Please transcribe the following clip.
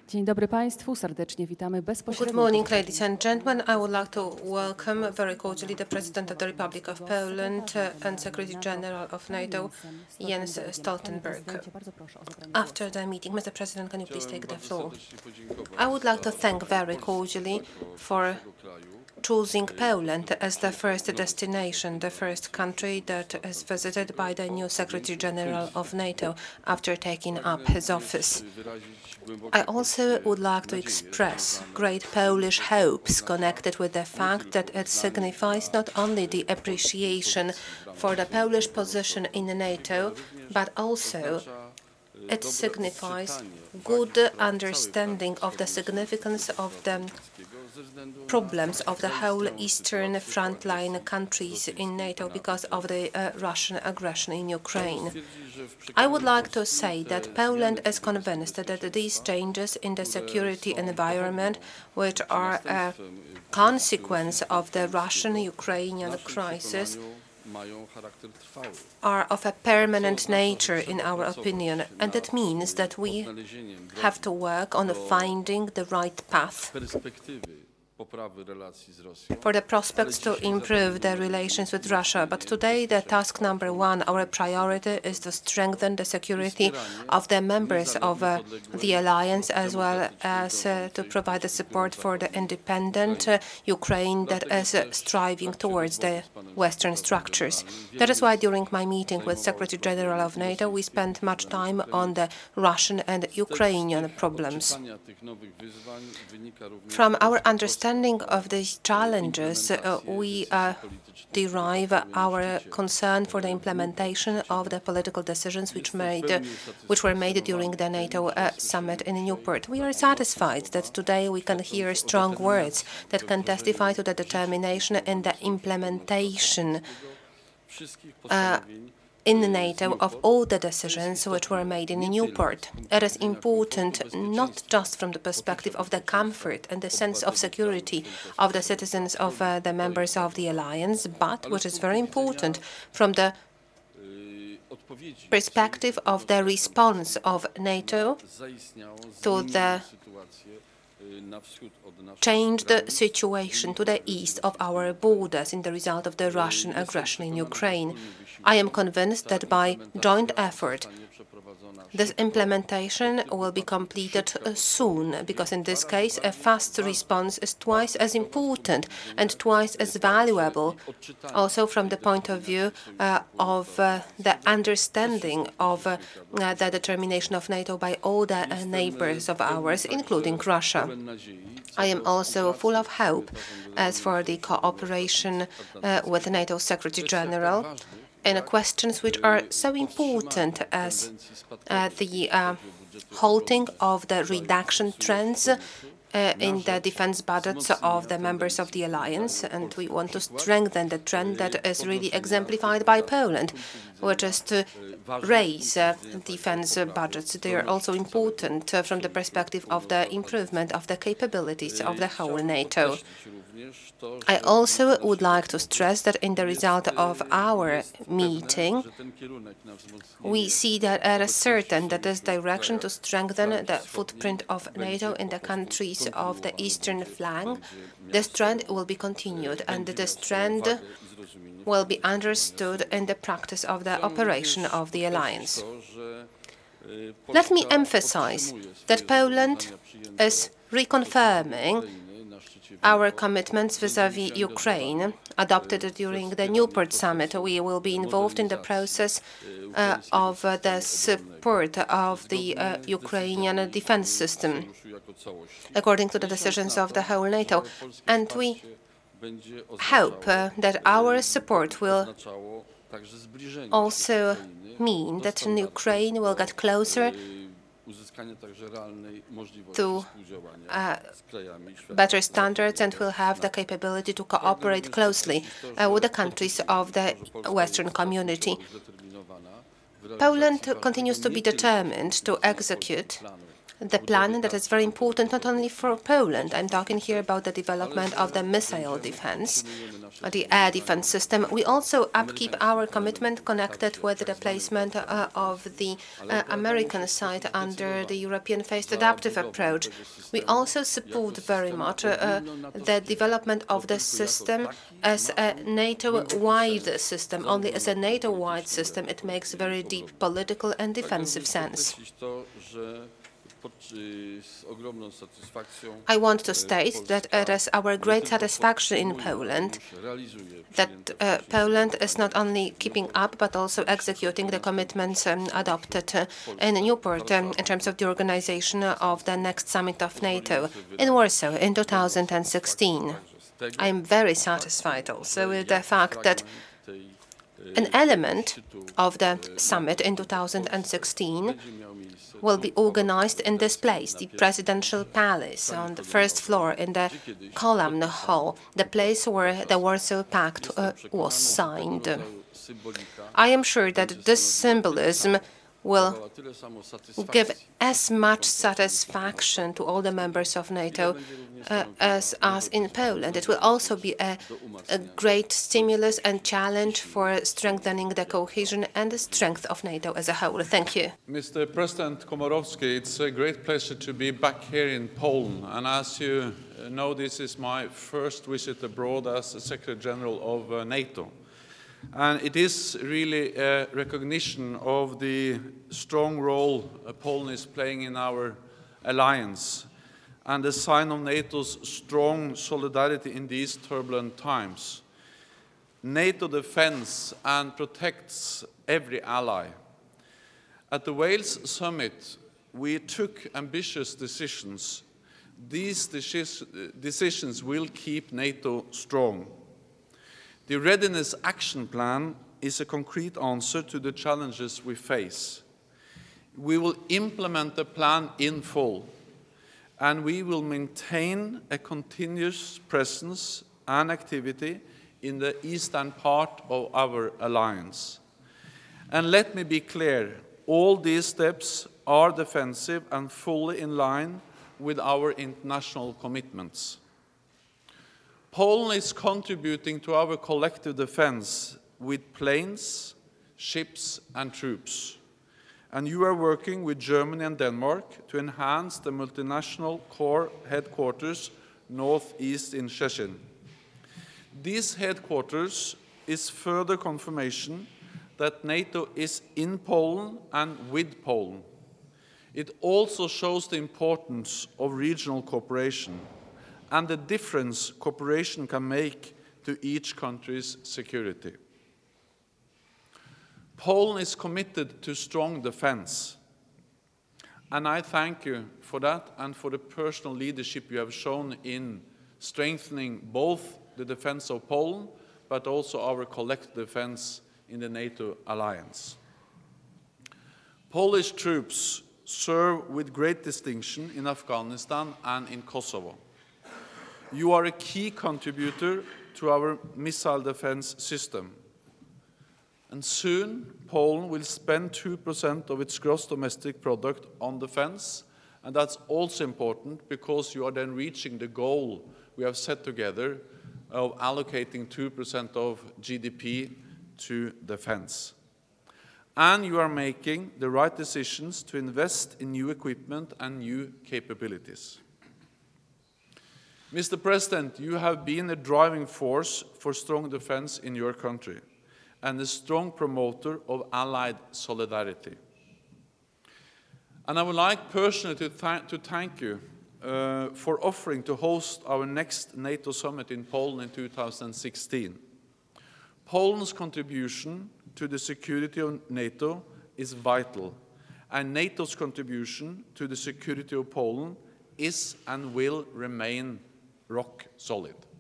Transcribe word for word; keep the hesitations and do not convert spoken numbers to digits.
Dzień dobry Państwu, serdecznie witamy bezpośrednio. Good morning, ladies and gentlemen. I would like to welcome very cordially the President of the Republic of Poland uh, and Secretary General of NATO, Jens Stoltenberg. After the meeting, Mister President, can you please take the floor? I would like to thank very cordially for choosing Poland as the first destination, the first country that is visited by the new Secretary General of NATO after taking up his office. I also would like to express great Polish hopes connected with the fact that it signifies not only the appreciation for the Polish position in NATO, but also it signifies good understanding of the significance of the problems of the whole eastern frontline countries in NATO because of the uh, Russian aggression in Ukraine. I would like to say that Poland is convinced that these changes in the security environment, which are a consequence of the Russian-Ukrainian crisis, are of a permanent nature in our opinion, and it means that we have to work on finding the right path for the prospects to improve the relations with Russia. But today, the task number one, our priority, is to strengthen the security of the members of uh, the alliance, as well as uh, to provide the support for the independent uh, Ukraine that is uh, striving towards the Western structures. That is why during my meeting with Secretary General of NATO, we spent much time on the Russian and Ukrainian problems. From our understanding of these challenges, uh, we uh, derive our concern for the implementation of the political decisions which, made, uh, which were made during the NATO uh, summit in Newport. We are satisfied that today we can hear strong words that can testify to the determination in the implementation uh, in NATO of all the decisions which were made in Newport. It is important not just from the perspective of the comfort and the sense of security of the citizens of uh, the members of the alliance, but, which is very important, from the perspective of the response of NATO to the changed situation to the east of our borders in the result of the Russian aggression in Ukraine. I am convinced that by joint effort, this implementation will be completed soon, because in this case, a fast response is twice as important and twice as valuable, also from the point of view uh, of uh, the understanding of uh, uh, the determination of NATO by all the uh, neighbors of ours, including Russia. I am also full of hope as for the cooperation uh, with the NATO Secretary General in questions which are so important as uh, the uh, halting of the reduction trends uh, in the defense budgets of the members of the alliance, and we want to strengthen the trend that is really exemplified by Poland, which is to raise uh, defense budgets. They are also important uh, from the perspective of the improvement of the capabilities of the whole NATO. I also would like to stress that in the result of our meeting, we see that it is certain that this direction to strengthen the footprint of NATO in the countries of the eastern flank, this trend will be continued, and this trend will be understood in the practice of the operation of the alliance. Let me emphasize that Poland is reconfirming our commitments vis-à-vis Ukraine, adopted during the Newport summit. We will be involved in the process uh, of uh, the support of the uh, Ukrainian defense system, according to the decisions of the whole NATO. And we hope uh, that our support will also mean that Ukraine will get closer to uh, better standards and will have the capability to cooperate closely uh, with the countries of the Western community. Poland continues to be determined to execute the plan that is very important not only for Poland. I'm talking here about the development of the missile defense, the air defense system. We also upkeep our commitment connected with the replacement uh, of the uh, American side under the European phased adaptive approach. We also support very much uh, the development of the system as a NATO-wide system. Only as a NATO-wide system it makes very deep political and defensive sense. I want to state that it is our great satisfaction in Poland that uh, Poland is not only keeping up but also executing the commitments um, adopted uh, in Newport um, in terms of the organization of the next summit of NATO in Warsaw in two thousand sixteen. I am very satisfied also with the fact that an element of the summit in two thousand sixteen will be organized in this place, the Presidential Palace, on the first floor in the Column Hall, the place where the Warsaw Pact uh, was signed. I am sure that this symbolism will give as much satisfaction to all the members of NATO uh, as us in Poland. It will also be a, a great stimulus and challenge for strengthening the cohesion and the strength of NATO as a whole. Thank you. Mister President Komorowski, it's a great pleasure to be back here in Poland. And as you know, this is my first visit abroad as Secretary General of uh, NATO. And it is really a recognition of the strong role Poland is playing in our alliance and a sign of NATO's strong solidarity in these turbulent times. NATO defends and protects every ally. At the Wales Summit, we took ambitious decisions. These decisions will keep NATO strong. The Readiness Action Plan is a concrete answer to the challenges we face. We will implement the plan in full, and we will maintain a continuous presence and activity in the eastern part of our alliance. And let me be clear, all these steps are defensive and fully in line with our international commitments. Poland is contributing to our collective defense with planes, ships, and troops. And you are working with Germany and Denmark to enhance the multinational core headquarters northeast in Szczecin. These headquarters is further confirmation that NATO is in Poland and with Poland. It also shows the importance of regional cooperation and the difference cooperation can make to each country's security. Poland is committed to strong defense, and I thank you for that and for the personal leadership you have shown in strengthening both the defense of Poland, but also our collective defense in the NATO alliance. Polish troops serve with great distinction in Afghanistan and in Kosovo. You are a key contributor to our missile defense system. And soon, Poland will spend two percent of its gross domestic product on defense. And that's also important because you are then reaching the goal we have set together of allocating two percent of G D P to defense. And you are making the right decisions to invest in new equipment and new capabilities. Mister President, you have been a driving force for strong defense in your country and a strong promoter of allied solidarity. And I would like personally to, th to thank you uh, for offering to host our next NATO summit in Poland in two thousand sixteen. Poland's contribution to the security of NATO is vital, and NATO's contribution to the security of Poland is and will remain rock solid.